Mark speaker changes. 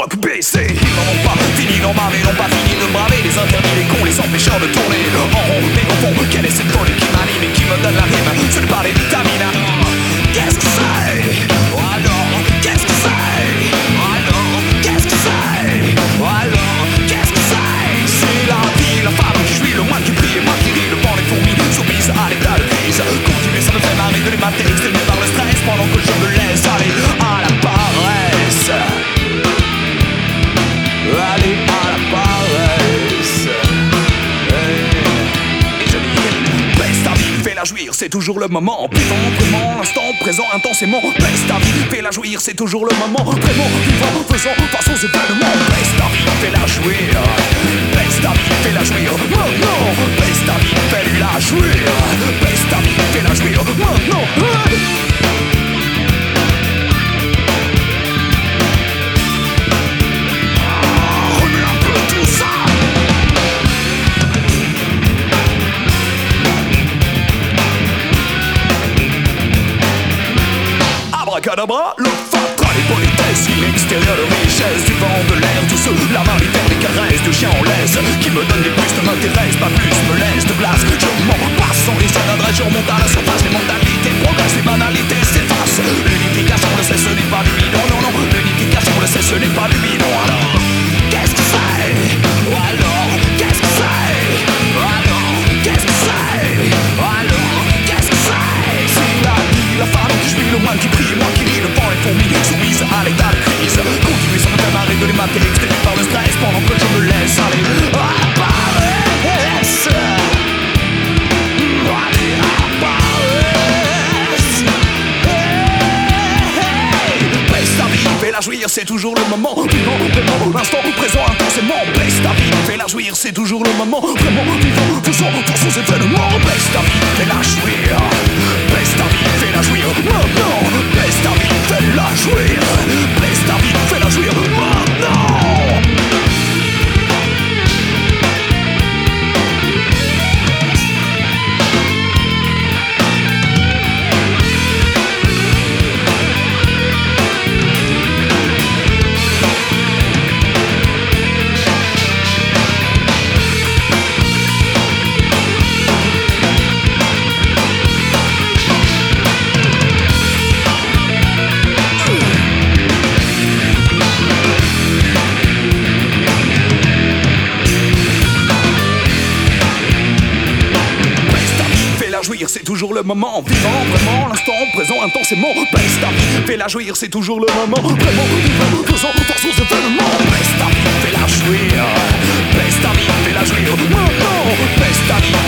Speaker 1: rock baissé. Ils n'en ont pas fini d'en marrer, n'ont pas fini de braver les interdits, les cons, les empêcheurs de tourner en rond, mais au fond, quelle est cette folie qui m'anime et qui me donne la rime? Ce n'est pas les vitamines. Qu'est-ce que c'est? Alors, qu'est-ce que c'est? Alors, qu'est-ce que c'est? Alors, qu'est-ce que c'est? C'est la vie, la femme qui jouit, le moine qui prie et moi qui ris, le vent, les fourmis soumises à l'état de crise. Continuer, ça me fait marrer de les mater, exténué par le stress, pendant que je me laisse aller à la paresse. Allez à la paresse. Et je dis, baisse ta vie, fais-la jouir, c'est toujours le moment. Vivant vraiment l'instant présent intensément. Baisse ta vie, fais-la jouir, c'est toujours le moment. Vraiment vivant, faisant face aux événements. Baisse ta vie, fais-la jouir. Baisse ta vie, fais-la jouir. Maintenant, baisse ta vie, fais-la jouir. Baisse ta vie, fais-la jouir. Maintenant. Abracadabra, le fatra, les politesses, l'extérieur de richesse, du vent, de l'air, tout ce, la main, les terres, les caresses, de chien en laisse, qui me donne des plus, ne m'intéresse pas plus, me laisse de glace, je m'en passe sans les d'adresse, je remonte à la surface, les mentalités progressent, les banalités s'effacent, l'unification, le sait, ce n'est pas du bidon, non, non, l'unification, le sait, ce n'est pas du bidon, alors, qu'est-ce que c'est? Alors, qu'est-ce que c'est? Alors, qu'est-ce que c'est? Alors, qu'est-ce que c'est? C'est la vie, la femme qui jouit, le moine qui prie, moi qui ris, le vent, les fourmis soumises à l'état de crise. Continuer sans me faire marrer de les mater, exténué par le stress, pendant que je me laisse aller à la paresse. Aller à la paresse. Baisse ta vie, fais-la jouir, c'est toujours le moment. Vivant, vraiment, l'instant présent intensément. Baisse ta vie, fais-la jouir, c'est toujours le moment. Vraiment vivant, faisant dans ces événements. Baisse ta vie, fais-la jouir. Baisse ta vie, fais-la jouir. Maintenant, baisse ta vie, fais-la jouir. Baisse ta vie, fais-la jouir. Maintenant. C'est toujours le moment, vivant vraiment l'instant présent intensément. Baisse ta vie, fais-la jouir, c'est toujours le moment. Vraiment vivant, faisant face aux événements. Baisse ta vie, fais-la jouir. Baisse ta vie, fais-la jouir. Maintenant, baisse ta vie,